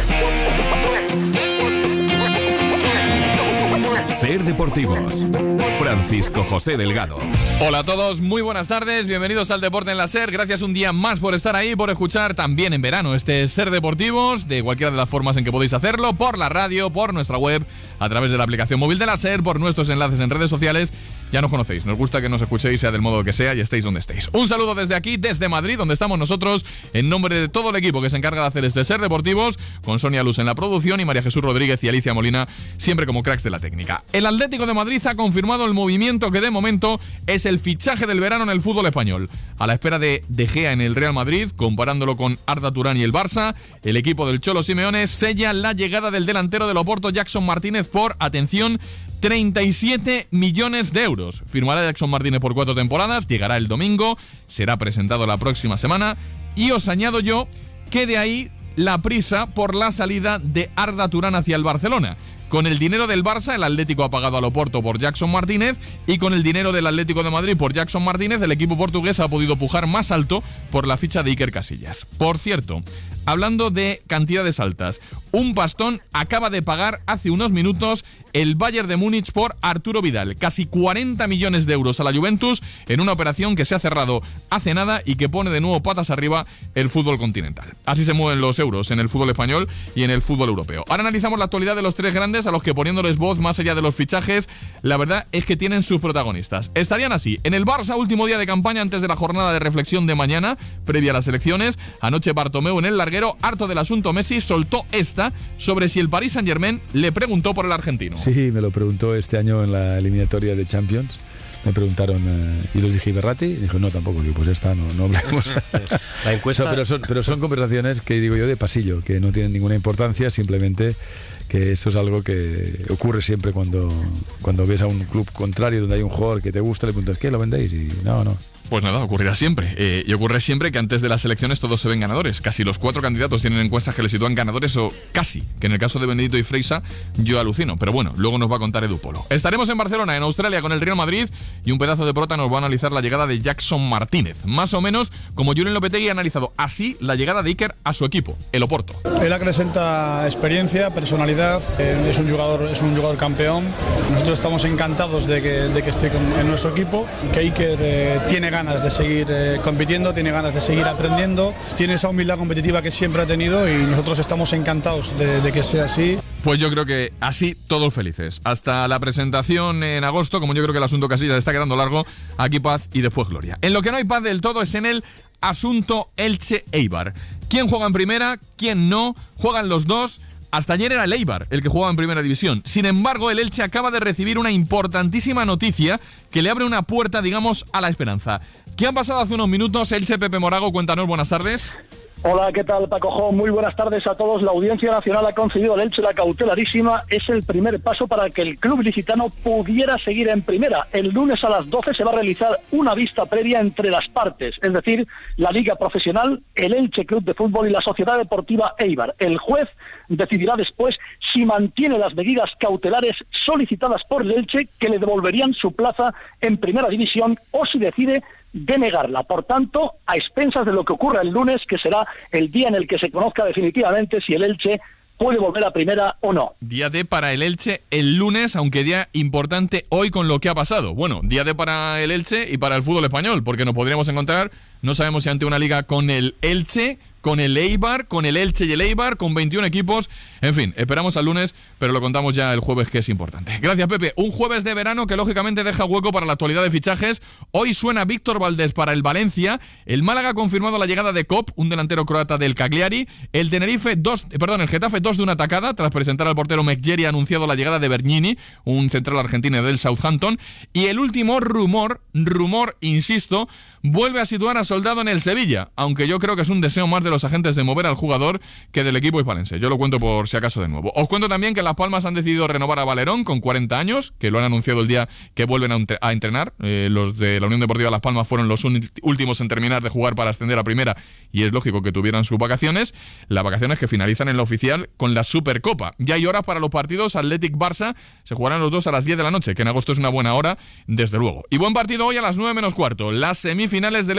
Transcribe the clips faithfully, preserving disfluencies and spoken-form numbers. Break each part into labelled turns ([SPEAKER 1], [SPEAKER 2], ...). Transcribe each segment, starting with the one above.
[SPEAKER 1] Ser Deportivos, Francisco José Delgado.
[SPEAKER 2] Hola a todos, muy buenas tardes, bienvenidos al Deporte en la SER. Gracias un día más por estar ahí, por escuchar también en verano este Ser Deportivos, de cualquiera de las formas en que podéis hacerlo, por la radio, por nuestra web, a través de la aplicación móvil de la SER, por nuestros enlaces en redes sociales. Ya nos conocéis, nos gusta que nos escuchéis, sea del modo que sea, y estéis donde estéis. Un saludo desde aquí, desde Madrid, donde estamos nosotros, en nombre de todo el equipo que se encarga de hacer este Ser Deportivos, con Sonia Luz en la producción y María Jesús Rodríguez y Alicia Molina, siempre como cracks de la técnica. El Atlético de Madrid ha confirmado el movimiento que de momento es el fichaje del verano en el fútbol español. A la espera de De Gea en el Real Madrid, comparándolo con Arda Turán y el Barça, el equipo del Cholo Simeone sella la llegada del delantero del Oporto, Jackson Martínez, por, atención, treinta y siete millones de euros. Firmará Jackson Martínez por cuatro temporadas, llegará el domingo, será presentado la próxima semana, y os añado yo que de ahí la prisa por la salida de Arda Turán hacia el Barcelona. Con el dinero del Barça, el Atlético ha pagado al Oporto por Jackson Martínez, y con el dinero del Atlético de Madrid por Jackson Martínez, el equipo portugués ha podido pujar más alto por la ficha de Iker Casillas. Por cierto, hablando de cantidades altas, un pastón acaba de pagar hace unos minutos el Bayern de Múnich por Arturo Vidal, casi cuarenta millones de euros a la Juventus, en una operación que se ha cerrado hace nada y que pone de nuevo patas arriba el fútbol continental. Así se mueven los euros en el fútbol español y en el fútbol europeo. Ahora analizamos la actualidad de los tres grandes, a los que, poniéndoles voz más allá de los fichajes, la verdad es que tienen sus protagonistas. Estarían así: en el Barça, último día de campaña antes de la jornada de reflexión de mañana, previa a las elecciones. Anoche Bartomeu, en el larguero, harto del asunto Messi, soltó esta sobre si el Paris Saint-Germain le preguntó por el argentino.
[SPEAKER 3] Sí, me lo preguntó este año en la eliminatoria de Champions. Me preguntaron, eh, y los dije, ¿y Berratti? Y dijo, no, tampoco. Digo, pues ya está, no, no hablemos.
[SPEAKER 4] La encuesta...
[SPEAKER 3] o sea, pero, son, pero son conversaciones que digo yo de pasillo, que no tienen ninguna importancia, simplemente que eso es algo que ocurre siempre cuando, cuando ves a un club contrario donde hay un jugador que te gusta, le preguntas, ¿qué? ¿Lo vendéis? Y no, no.
[SPEAKER 2] Pues nada, ocurrirá siempre. Eh, y ocurre siempre que antes de las elecciones todos se ven ganadores. Casi los cuatro candidatos tienen encuestas que les sitúan ganadores, o casi, que en el caso de Benedito y Freisa yo alucino. Pero bueno, luego nos va a contar Edu Polo. Estaremos en Barcelona, en Australia, con el Real Madrid, y un pedazo de prota nos va a analizar la llegada de Jackson Martínez. Más o menos como Julen Lopetegui ha analizado así la llegada de Iker a su equipo, el Oporto.
[SPEAKER 5] Él acrecenta experiencia, personalidad, eh, es un jugador, es un jugador campeón. Nosotros estamos encantados de que, de que esté con, en nuestro equipo, que Iker eh, tiene ganas de seguir eh, compitiendo, tiene ganas de seguir aprendiendo, tiene esa humildad competitiva que siempre ha tenido, y nosotros estamos encantados de, de que sea así.
[SPEAKER 2] Pues yo creo que así todos felices. Hasta la presentación en agosto, como yo creo que el asunto Casillas está quedando largo, aquí paz y después gloria. En lo que no hay paz del todo es en el asunto Elche-Eibar. ¿Quién juega en primera? ¿Quién no? ¿Juegan los dos? Hasta ayer era el Eibar el que jugaba en primera división. Sin embargo, el Elche acaba de recibir una importantísima noticia que le abre una puerta, digamos, a la esperanza. ¿Qué han pasado hace unos minutos? Elche, Pepe Morago, cuéntanos, buenas tardes.
[SPEAKER 6] Hola, ¿qué tal, Paco Jo? Muy buenas tardes a todos. La Audiencia Nacional ha concedido al Elche la cautelarísima. Es el primer paso para que el club licitano pudiera seguir en primera. El lunes a las doce se va a realizar una vista previa entre las partes, es decir, la Liga Profesional, el Elche Club de Fútbol y la Sociedad Deportiva Eibar. El juez decidirá después si mantiene las medidas cautelares solicitadas por el Elche, que le devolverían su plaza en primera división, o si decide denegarla. Por tanto, a expensas de lo que ocurra el lunes, que será el día en el que se conozca definitivamente si el Elche puede volver a primera o no.
[SPEAKER 2] Día D para el Elche el lunes, aunque día importante hoy con lo que ha pasado. Bueno, día D para el Elche y para el fútbol español, porque nos podríamos encontrar, no sabemos si ante una liga con el Elche, con el Eibar, con el Elche y el Eibar, con veintiún equipos. En fin, esperamos al lunes, pero lo contamos ya el jueves, que es importante. Gracias, Pepe. Un jueves de verano que lógicamente deja hueco para la actualidad de fichajes. Hoy suena Víctor Valdés para el Valencia. El Málaga ha confirmado la llegada de Kop, un delantero croata del Cagliari. El Tenerife, dos, perdón, el Getafe, dos de una atacada. Tras presentar al portero Mekjeri, ha anunciado la llegada de Bernini, un central argentino del Southampton. Y el último rumor, rumor, insisto, vuelve a situar a Soldado en el Sevilla, aunque yo creo que es un deseo más de los agentes de mover al jugador que del equipo hispalense. Yo lo cuento por si acaso de nuevo. Os cuento también que Las Palmas han decidido renovar a Valerón con cuarenta años, que lo han anunciado el día que vuelven a, a entrenar. Eh, los de la Unión Deportiva Las Palmas fueron los un, últimos en terminar de jugar para ascender a primera, y es lógico que tuvieran sus vacaciones. Las vacaciones que finalizan en la oficial con la Supercopa. Ya hay horas para los partidos Athletic-Barça. Se jugarán los dos a las diez de la noche, que en agosto es una buena hora, desde luego. Y buen partido hoy a las nueve menos cuarto. Las semifinales del Europeo Sub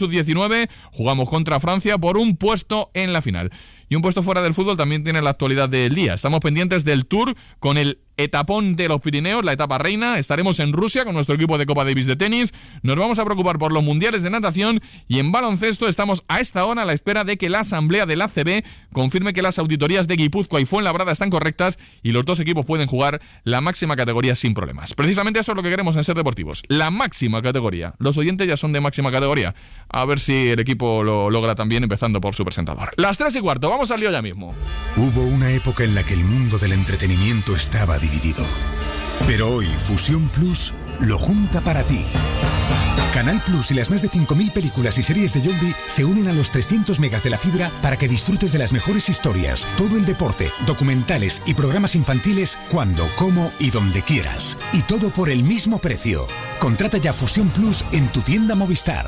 [SPEAKER 2] sub diecinueve, jugamos contra Francia por un puesto en la final. Y un puesto fuera del fútbol también tiene la actualidad del día. Estamos pendientes del Tour con el etapón de los Pirineos, la etapa reina. Estaremos en Rusia con nuestro equipo de Copa Davis de tenis. Nos vamos a preocupar por los mundiales de natación y en baloncesto estamos a esta hora a la espera de que la asamblea del A C B confirme que las auditorías de Guipúzcoa y Fuenlabrada están correctas y los dos equipos pueden jugar la máxima categoría sin problemas. Precisamente eso es lo que queremos en Ser Deportivos, la máxima categoría. Los oyentes ya son de máxima categoría. A ver si el equipo lo logra también, empezando por su presentador. Las tres y cuarto, vamos al lío ya mismo.
[SPEAKER 4] Hubo una época en la que el mundo del entretenimiento estaba dividido. Pero hoy Fusión Plus lo junta para ti. Canal Plus y las más de cinco mil películas y series de Yombi se unen a los trescientos megas de la fibra para que disfrutes de las mejores historias, todo el deporte, documentales y programas infantiles cuando, cómo y donde quieras. Y todo por el mismo precio. Contrata ya Fusión Plus en tu tienda Movistar.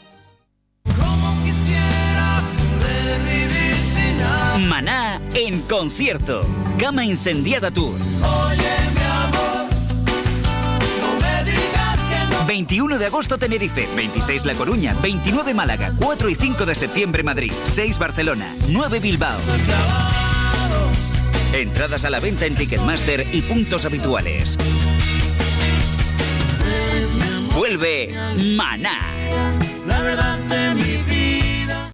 [SPEAKER 7] Maná en concierto. Cama Incendiada Tour. veintiuno de agosto Tenerife, veintiséis La Coruña, veintinueve Málaga, cuatro y cinco de septiembre Madrid, seis Barcelona, nueve Bilbao. Entradas a la venta en Ticketmaster y puntos habituales. Vuelve Maná. La verdad de mi vida.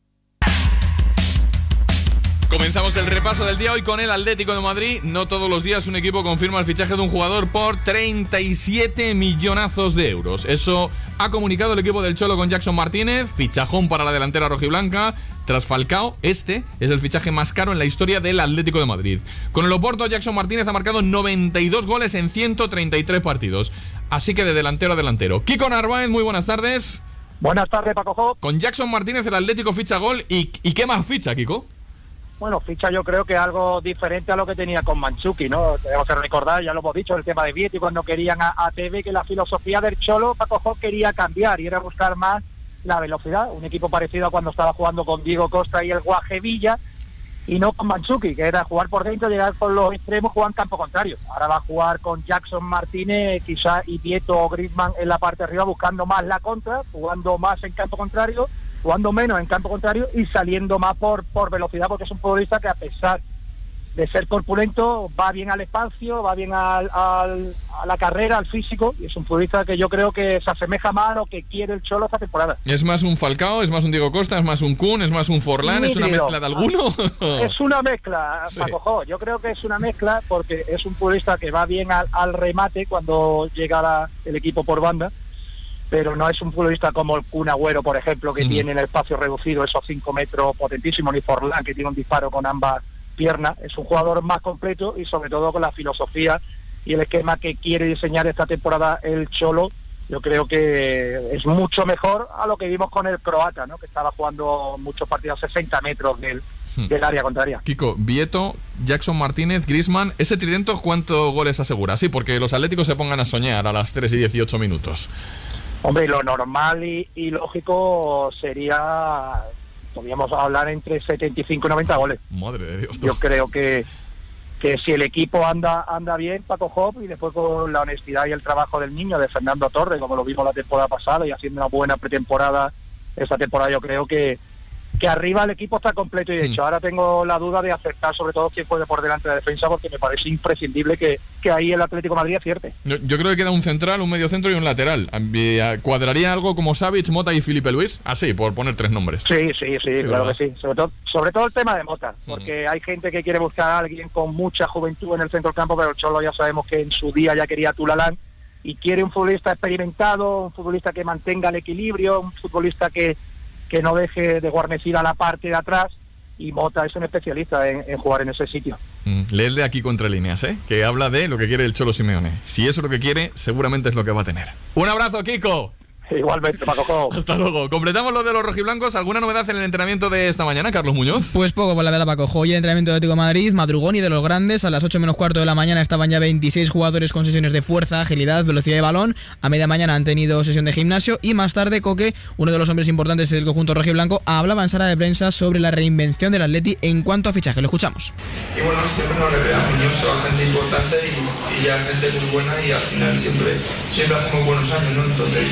[SPEAKER 2] Comenzamos el repaso del día hoy con el Atlético de Madrid. No todos los días un equipo confirma el fichaje de un jugador por treinta y siete millonazos de euros. Eso ha comunicado el equipo del Cholo con Jackson Martínez, fichajón para la delantera rojiblanca. Tras Falcao, este es el fichaje más caro en la historia del Atlético de Madrid. Con el Oporto, Jackson Martínez ha marcado noventa y dos goles en ciento treinta y tres partidos. Así que de delantero a delantero. Kiko Narváez, muy buenas tardes.
[SPEAKER 6] Buenas tardes, Paco Job.
[SPEAKER 2] Con Jackson Martínez el Atlético ficha gol. ¿Y, y qué más ficha, Kiko?
[SPEAKER 6] Bueno, ficha yo creo que algo diferente a lo que tenía con Mandzukic, ¿no? Tenemos que recordar, ya lo hemos dicho, el tema de Vietti, cuando querían a, a Tevez, que la filosofía del Cholo, Paco Job, quería cambiar y era buscar más la velocidad. Un equipo parecido a cuando estaba jugando con Diego Costa y el Guajevilla, y no con Mandzukic, que era jugar por dentro, llegar por los extremos, jugar en campo contrario. Ahora va a jugar con Jackson Martínez, quizá y Vieto o Griezmann en la parte de arriba, buscando más la contra, jugando más en campo contrario, jugando menos en campo contrario y saliendo más por, por velocidad, porque es un futbolista que, a pesar de ser corpulento, va bien al espacio, va bien al, al, a la carrera, al físico, y es un futbolista que yo creo que se asemeja más a lo que quiere el Cholo esta temporada.
[SPEAKER 2] ¿Es más un Falcao, es más un Diego Costa, es más un Kun, es más un Forlán, es una mezcla de alguno?
[SPEAKER 6] Es una mezcla, sí. Paco Jo, yo creo que es una mezcla porque es un futbolista que va bien al, al remate cuando llega la, el equipo por banda, pero no es un futbolista como el Kun Agüero, por ejemplo, que mm. tiene en el espacio reducido esos cinco metros potentísimos, ni Forlán, que tiene un disparo con ambas piernas. Es un jugador más completo y sobre todo con la filosofía y el esquema que quiere diseñar esta temporada el Cholo. Yo creo que es mucho mejor a lo que vimos con el croata, ¿no? Que estaba jugando muchos partidos a sesenta metros del, hmm. del área contraria.
[SPEAKER 2] Kiko, Vieto, Jackson Martínez, Griezmann, ¿ese tridente cuántos goles asegura? Sí, porque los atléticos se pongan a soñar a las tres y dieciocho minutos.
[SPEAKER 6] Hombre, lo normal y, y lógico sería, podríamos hablar entre setenta y cinco y noventa goles.
[SPEAKER 2] Madre de Dios.
[SPEAKER 6] Yo creo que que si el equipo anda anda bien, Paco Job, y después con la honestidad y el trabajo del niño de Fernando Torres, como lo vimos la temporada pasada y haciendo una buena pretemporada esta temporada, yo creo que que arriba el equipo está completo. Y de hecho, mm. ahora tengo la duda de acertar sobre todo quién puede por delante de la defensa, porque me parece imprescindible que, que ahí el Atlético de Madrid acierte.
[SPEAKER 2] Yo, yo creo que queda un central, un medio centro y un lateral. ¿Cuadraría algo como Savic, Mota y Felipe Luis? Así, por poner tres nombres.
[SPEAKER 6] Sí, sí, sí, sí, claro ¿verdad? Que sí. Sobre todo, sobre todo el tema de Mota, porque mm. hay gente que quiere buscar a alguien con mucha juventud en el centro del campo, pero el Cholo ya sabemos que en su día ya quería a Tulalán y quiere un futbolista experimentado, un futbolista que mantenga el equilibrio, un futbolista que que no deje de guarnecer a la parte de atrás, y Mota es un especialista en, en jugar en ese sitio.
[SPEAKER 2] Mm, léele aquí contra líneas, ¿eh? Que habla de lo que quiere el Cholo Simeone. Si eso es lo que quiere, seguramente es lo que va a tener. ¡Un abrazo, Kiko!
[SPEAKER 6] Igualmente, Paco.
[SPEAKER 2] Hasta luego. Completamos lo de los rojiblancos. ¿Alguna novedad en el entrenamiento de esta mañana, Carlos Muñoz?
[SPEAKER 8] Pues poco, por la verdad, Paco. Hoy el entrenamiento de Atlético de Madrid, madrugón y de los grandes. A las ocho menos cuarto de la mañana estaban ya veintiséis jugadores con sesiones de fuerza, agilidad, velocidad de balón. A media mañana han tenido sesión de gimnasio. Y más tarde, Coque, uno de los hombres importantes del conjunto rojiblanco, hablaba en sala de prensa sobre la reinvención del Atleti en cuanto a fichaje. Lo escuchamos.
[SPEAKER 9] Y bueno, siempre nos revelamos, ¿no? Se va gente importante y, y ya gente muy buena, y al final siempre, siempre hacemos buenos años, ¿no? Entonces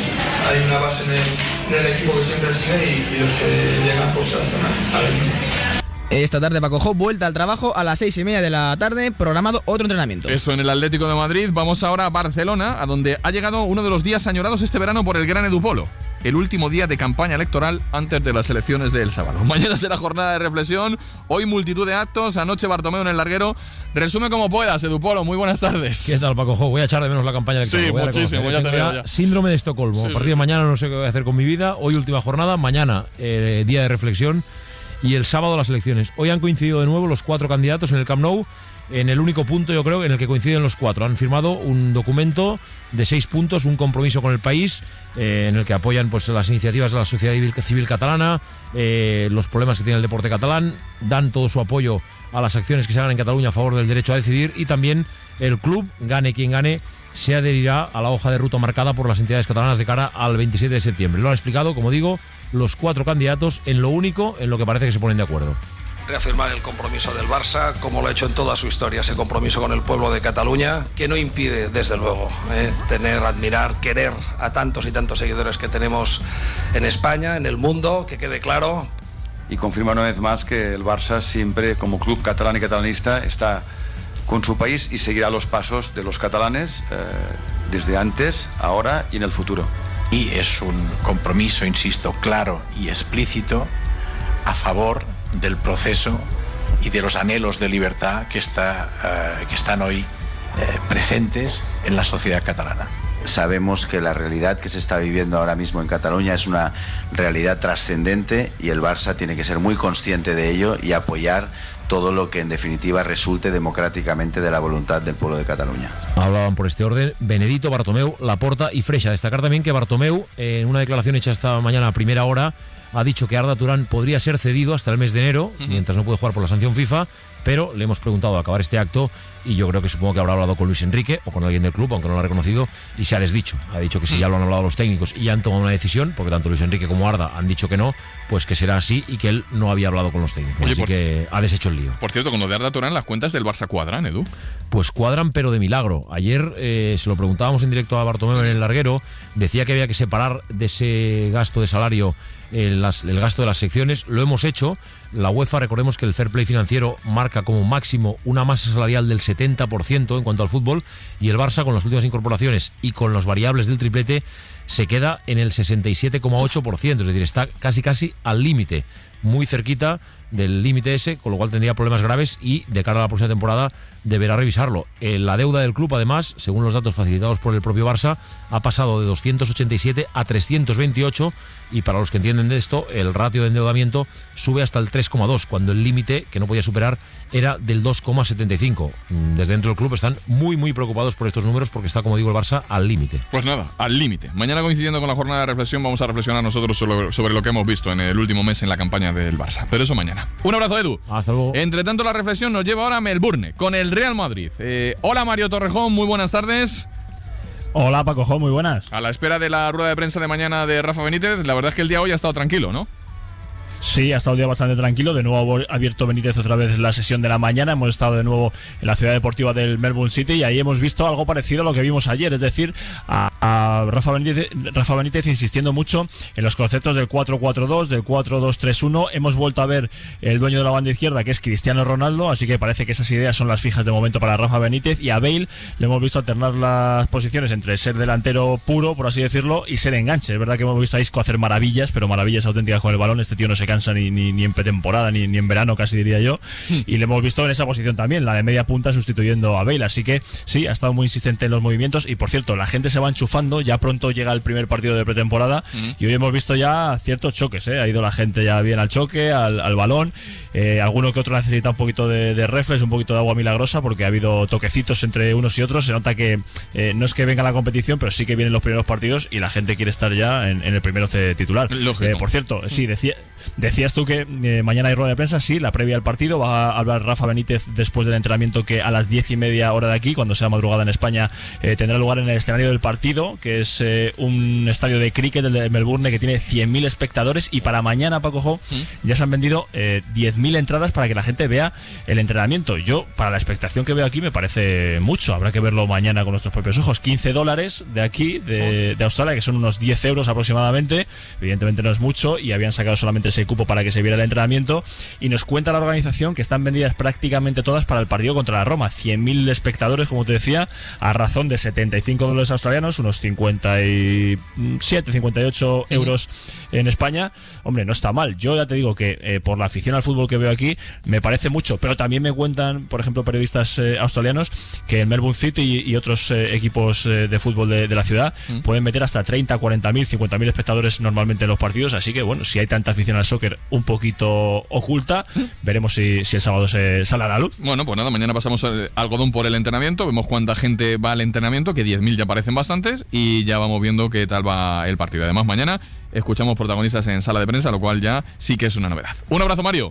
[SPEAKER 9] hay una base en el, en el equipo que siempre sigue y, y los que llegan pues se adaptan al equipo.
[SPEAKER 8] Esta tarde Paco Jo, vuelta al trabajo a las seis y media de la tarde, programado otro entrenamiento.
[SPEAKER 2] Eso en el Atlético de Madrid. Vamos ahora a Barcelona, a donde ha llegado uno de los días añorados este verano por el gran Edu Polo. El último día de campaña electoral antes de las elecciones del sábado. Mañana será jornada de reflexión, hoy multitud de actos, anoche Bartomeu en el larguero. Resume como puedas, Edu Polo, muy buenas tardes.
[SPEAKER 10] ¿Qué tal, Paco Jo? Voy a echar de menos la campaña electoral.
[SPEAKER 2] Sí,
[SPEAKER 10] voy a
[SPEAKER 2] muchísimo, ya te veo ya.
[SPEAKER 10] Síndrome de Estocolmo.
[SPEAKER 2] Sí,
[SPEAKER 10] a partir
[SPEAKER 2] sí,
[SPEAKER 10] de
[SPEAKER 2] sí.
[SPEAKER 10] mañana no sé qué voy a hacer con mi vida. Hoy última jornada, mañana eh, día de reflexión y el sábado las elecciones. Hoy han coincidido de nuevo los cuatro candidatos en el Camp Nou, en el único punto, yo creo, en el que coinciden los cuatro. Han firmado un documento de seis puntos, un compromiso con el país, eh, en el que apoyan pues las iniciativas de la sociedad civil catalana, eh, los problemas que tiene el deporte catalán, dan todo su apoyo a las acciones que se hagan en Cataluña a favor del derecho a decidir, y también el club, gane quien gane, se adherirá a la hoja de ruta marcada por las entidades catalanas de cara al veintisiete de septiembre. Lo han explicado, como digo, los cuatro candidatos en lo único en lo que parece que se ponen de acuerdo.
[SPEAKER 11] Reafirmar el compromiso del Barça, como lo ha hecho en toda su historia, ese compromiso con el pueblo de Cataluña, que no impide, desde luego, eh, tener, admirar, querer a tantos y tantos seguidores que tenemos en España, en el mundo, que quede claro.
[SPEAKER 12] Y confirma una vez más que el Barça siempre, como club catalán y catalanista, está con su país y seguirá los pasos de los catalanes eh, desde antes, ahora y en el futuro.
[SPEAKER 13] Y es un compromiso, insisto, claro y explícito a favor del proceso y de los anhelos de libertad que, está, uh, que están hoy uh, presentes en la sociedad catalana.
[SPEAKER 14] Sabemos que la realidad que se está viviendo ahora mismo en Cataluña es una realidad trascendente y el Barça tiene que ser muy consciente de ello y apoyar todo lo que en definitiva resulte democráticamente de la voluntad del pueblo de Cataluña.
[SPEAKER 10] Hablaban por este orden Benedito, Bartomeu, Laporta y Freixa. Destacar también que Bartomeu, en una declaración hecha esta mañana a primera hora, ha dicho que Arda Turán podría ser cedido hasta el mes de enero, uh-huh. mientras no puede jugar por la sanción FIFA, pero le hemos preguntado a acabar este acto y yo creo que supongo que habrá hablado con Luis Enrique o con alguien del club, aunque no lo ha reconocido, y se ha desdicho. Ha dicho que si ya lo han hablado los técnicos y ya han tomado una decisión, porque tanto Luis Enrique como Arda han dicho que no, pues que será así y que él no había hablado con los técnicos. Oye, así por, que ha deshecho el lío.
[SPEAKER 2] Por cierto, con lo de Arda Turán, las cuentas del Barça cuadran, Edu.
[SPEAKER 10] Pues cuadran, pero de milagro. Ayer eh, se lo preguntábamos en directo a Bartomeu en el larguero, decía que había que separar de ese gasto de salario el, las, el gasto de las secciones. Lo hemos hecho. La UEFA, recordemos que el fair play financiero marca como máximo una masa salarial del setenta por ciento en cuanto al fútbol, y el Barça, con las últimas incorporaciones y con los variables del triplete, se queda en el sesenta y siete coma ocho por ciento, es decir, está casi casi al límite, muy cerquita del límite ese, con lo cual tendría problemas graves y de cara a la próxima temporada deberá revisarlo. Eh, la deuda del club, además, según los datos facilitados por el propio Barça, ha pasado de doscientos ochenta y siete a trescientos veintiocho, y para los que entienden de esto, el ratio de endeudamiento sube hasta el tres coma dos, cuando el límite que no podía superar era del dos coma setenta y cinco. Desde dentro del club están muy muy preocupados por estos números, porque está, como digo, el Barça al límite.
[SPEAKER 2] Pues nada, al límite. Mañana, coincidiendo con la jornada de reflexión, vamos a reflexionar nosotros sobre, sobre lo que hemos visto en el último mes en la campaña del Barça. Pero eso mañana. Un abrazo, Edu.
[SPEAKER 10] Hasta luego.
[SPEAKER 2] Entre tanto, la reflexión nos lleva ahora a Melbourne, con el Real Madrid. Eh, hola, Mario Torrejón, muy buenas tardes.
[SPEAKER 15] Hola, Paco Jo, muy buenas.
[SPEAKER 2] A la espera de la rueda de prensa de mañana de Rafa Benítez, la verdad es que el día hoy ha estado tranquilo, ¿no?
[SPEAKER 15] Sí, ha estado un día bastante tranquilo. De nuevo ha abierto Benítez otra vez la sesión de la mañana. Hemos estado de nuevo en la ciudad deportiva del Melbourne City y ahí hemos visto algo parecido a lo que vimos ayer, es decir, a, a Rafa Benítez, Rafa Benítez insistiendo mucho en los conceptos del cuatro cuatro dos, del cuatro dos tres uno. Hemos vuelto a ver el dueño de la banda izquierda, que es Cristiano Ronaldo, así que parece que esas ideas son las fijas de momento para Rafa Benítez. Y a Bale le hemos visto alternar las posiciones entre ser delantero puro, por así decirlo, y ser enganche. Es verdad que hemos visto a Isco hacer maravillas, pero maravillas auténticas con el balón. Este tío no se cansa ni, ni, ni en pretemporada ni, ni en verano, casi diría yo, y le hemos visto en esa posición también, la de media punta, sustituyendo a Bale. Así que sí, ha estado muy insistente en los movimientos. Y por cierto, la gente se va enchufando, ya pronto llega el primer partido de pretemporada, uh-huh. y hoy hemos visto ya ciertos choques, ¿eh? Ha ido la gente ya bien al choque, al, al balón, eh, alguno que otro necesita un poquito de, de reflex, un poquito de agua milagrosa, porque ha habido toquecitos entre unos y otros. Se nota que eh, no es que venga la competición, pero sí que vienen los primeros partidos y la gente quiere estar ya en, en el primer once titular. Eh, por cierto, sí, decía, decías tú que eh, mañana hay rueda de prensa. Sí, la previa al partido va a hablar Rafa Benítez después del entrenamiento, que a las diez y media hora de aquí, cuando sea madrugada en España, eh, tendrá lugar en el escenario del partido. Lido, que es eh, un estadio de cricket, el de Melbourne, que tiene cien mil espectadores, y para mañana, Paco Jo, ¿Mm? ya se han vendido eh, diez mil entradas para que la gente vea el entrenamiento. Yo, para la expectación que veo aquí, me parece mucho. Habrá que verlo mañana con nuestros propios ojos. quince dólares de aquí, de, de Australia, que son unos diez euros aproximadamente. Evidentemente no es mucho, y habían sacado solamente ese cupo para que se viera el entrenamiento. Y nos cuenta la organización que están vendidas prácticamente todas para el partido contra la Roma. cien mil espectadores, como te decía, a razón de setenta y cinco dólares australianos, unos cincuenta y siete, cincuenta y ocho euros en España. Hombre, no está mal. Yo ya te digo que eh, por la afición al fútbol que veo aquí, me parece mucho, pero también me cuentan, por ejemplo, periodistas eh, australianos, que el Melbourne City y, y otros eh, equipos eh, de fútbol de, de la ciudad mm. pueden meter hasta treinta, cuarenta mil, cincuenta mil espectadores normalmente en los partidos, así que bueno, si hay tanta afición al soccer un poquito oculta, veremos si, si el sábado se sale a la luz.
[SPEAKER 2] Bueno, pues nada, mañana pasamos el algodón por el entrenamiento, vemos cuánta gente va al entrenamiento, que diez mil ya parecen bastantes, y ya vamos viendo qué tal va el partido. Además, mañana escuchamos protagonistas en sala de prensa, lo cual ya sí que es una novedad. Un abrazo, Mario.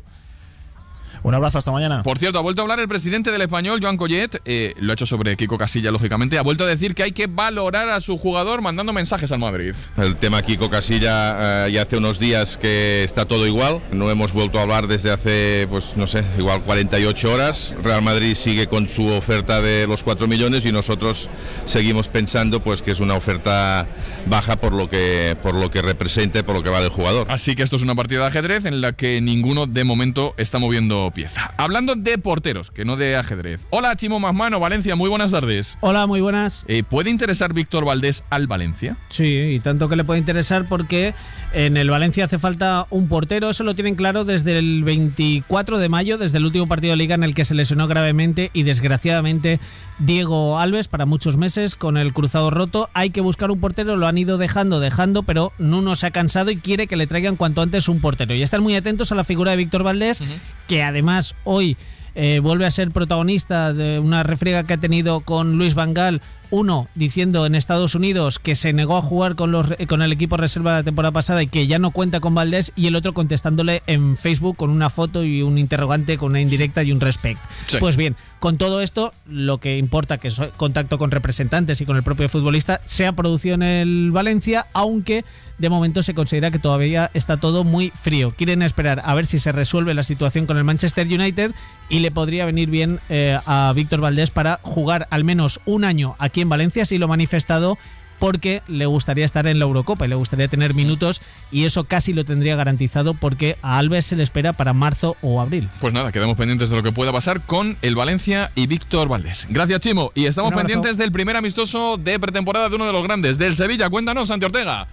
[SPEAKER 15] Un abrazo, hasta mañana.
[SPEAKER 2] Por cierto, ha vuelto a hablar el presidente del Español, Joan Collet, eh, lo ha hecho sobre Kiko Casilla, lógicamente, ha vuelto a decir que hay que valorar a su jugador mandando mensajes al Madrid.
[SPEAKER 16] El tema Kiko Casilla, eh, ya hace unos días que está todo igual, no hemos vuelto a hablar desde hace, pues no sé, igual cuarenta y ocho horas. Real Madrid sigue con su oferta de los cuatro millones y nosotros seguimos pensando pues que es una oferta baja por lo que, por lo que representa, por lo que vale el jugador.
[SPEAKER 2] Así que esto es una partida de ajedrez en la que ninguno de momento está moviendo pieza. Hablando de porteros, que no de ajedrez. Hola, Chimo Masmano, Valencia, muy buenas tardes.
[SPEAKER 17] Hola, muy buenas.
[SPEAKER 2] Eh, ¿Puede interesar Víctor Valdés al Valencia?
[SPEAKER 17] Sí, y tanto que le puede interesar, porque en el Valencia hace falta un portero. Eso lo tienen claro desde el veinticuatro de mayo, desde el último partido de Liga en el que se lesionó gravemente y desgraciadamente Diego Alves para muchos meses con el cruzado roto. Hay que buscar un portero, lo han ido dejando, dejando, pero Nuno se ha cansado y quiere que le traigan cuanto antes un portero. Y están muy atentos a la figura de Víctor Valdés, uh-huh. que además hoy eh, vuelve a ser protagonista de una refriega que ha tenido con Luis Van Gaal. Uno diciendo en Estados Unidos que se negó a jugar con, los, con el equipo reserva de la temporada pasada y que ya no cuenta con Valdés, y el otro contestándole en Facebook con una foto y un interrogante con una indirecta y un respect. Sí. Pues bien, con todo esto, lo que importa que es contacto con representantes y con el propio futbolista se ha producido en el Valencia, aunque de momento se considera que todavía está todo muy frío. Quieren esperar a ver si se resuelve la situación con el Manchester United y le podría venir bien eh, a Víctor Valdés para jugar al menos un año aquí en Valencia, así lo ha manifestado, porque le gustaría estar en la Eurocopa y le gustaría tener minutos, y eso casi lo tendría garantizado, porque a Alves se le espera para marzo o abril.
[SPEAKER 2] Pues nada, quedamos pendientes de lo que pueda pasar con el Valencia y Víctor Valdés. Gracias, Chimo, y estamos pendientes del primer amistoso de pretemporada de uno de los grandes, del Sevilla. Cuéntanos, Santi Ortega.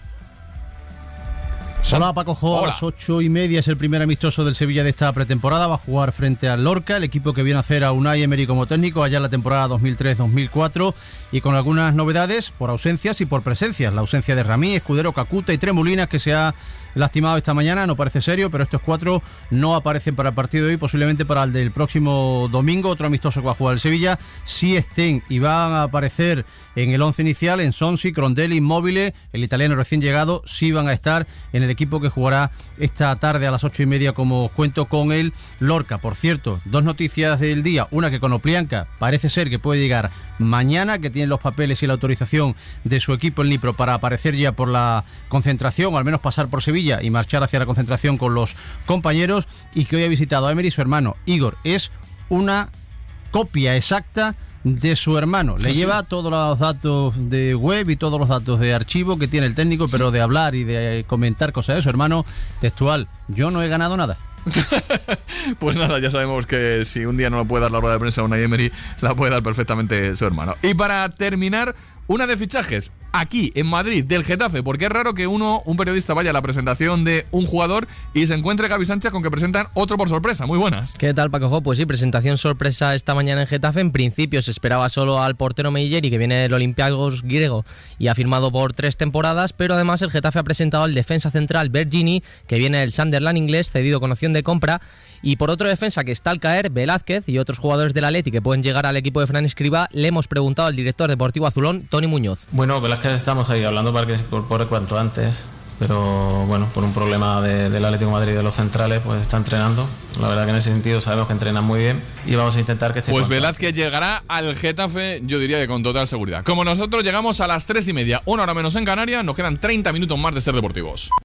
[SPEAKER 18] Hola, Paco Jo. A las ocho y media es el primer amistoso del Sevilla de esta pretemporada. Va a jugar frente al Lorca, el equipo que viene a hacer a Unai Emery como técnico allá en la temporada dos mil tres dos mil cuatro, y con algunas novedades por ausencias y por presencias. La ausencia de Ramí, Escudero, Cacuta y Tremolinas, que se ha lastimado esta mañana, no parece serio, pero estos cuatro no aparecen para el partido de hoy, posiblemente para el del próximo domingo, otro amistoso que va a jugar el Sevilla. Sí estén y van a aparecer en el once inicial en Sonsi, Crondelli, Immobile, el italiano recién llegado, sí van a estar en el equipo que jugará esta tarde a las ocho y media, como os cuento, con el Lorca. Por cierto, dos noticias del día, una que con Oplianca parece ser que puede llegar mañana, que tiene los papeles y la autorización de su equipo, el Nipro, para aparecer ya por la concentración, o al menos pasar por Sevilla y marchar hacia la concentración con los compañeros, y que hoy ha visitado a Emery su hermano Igor. Es una copia exacta de su hermano. Le lleva todos los datos de web y todos los datos de archivo que tiene el técnico, pero de hablar y de comentar cosas de su hermano, textual: yo no he ganado nada.
[SPEAKER 2] Pues nada, ya sabemos que si un día no lo puede dar la rueda de prensa a Unai Emery, la puede dar perfectamente su hermano. Y para terminar, una de fichajes aquí en Madrid del Getafe, porque es raro que uno, un periodista, vaya a la presentación de un jugador y se encuentre Gaby Sánchez con que presentan otro por sorpresa. Muy buenas.
[SPEAKER 19] ¿Qué tal, Paco Jo? Pues sí, presentación sorpresa esta mañana en Getafe. En principio se esperaba solo al portero Meilleri, que viene del Olympiacos griego y ha firmado por tres temporadas, pero además el Getafe ha presentado al defensa central Bergini, que viene del Sunderland inglés, cedido con opción de compra. Y por otro defensa que está al caer, Velázquez, y otros jugadores del Atleti que pueden llegar al equipo de Fran Escribá, le hemos preguntado al director deportivo azulón, Toni Muñoz.
[SPEAKER 20] Bueno, Velázquez estamos ahí hablando para que se incorpore cuanto antes. pero bueno, por un problema de, del Atlético de Madrid de los centrales, pues está entrenando. La verdad que en ese sentido sabemos que entrenan muy bien y vamos a intentar que esté.
[SPEAKER 2] Pues Velázquez llegará al Getafe, yo diría que con total seguridad. Como nosotros llegamos a las tres y media, una hora menos en Canarias, nos quedan treinta minutos más de Ser Deportivos.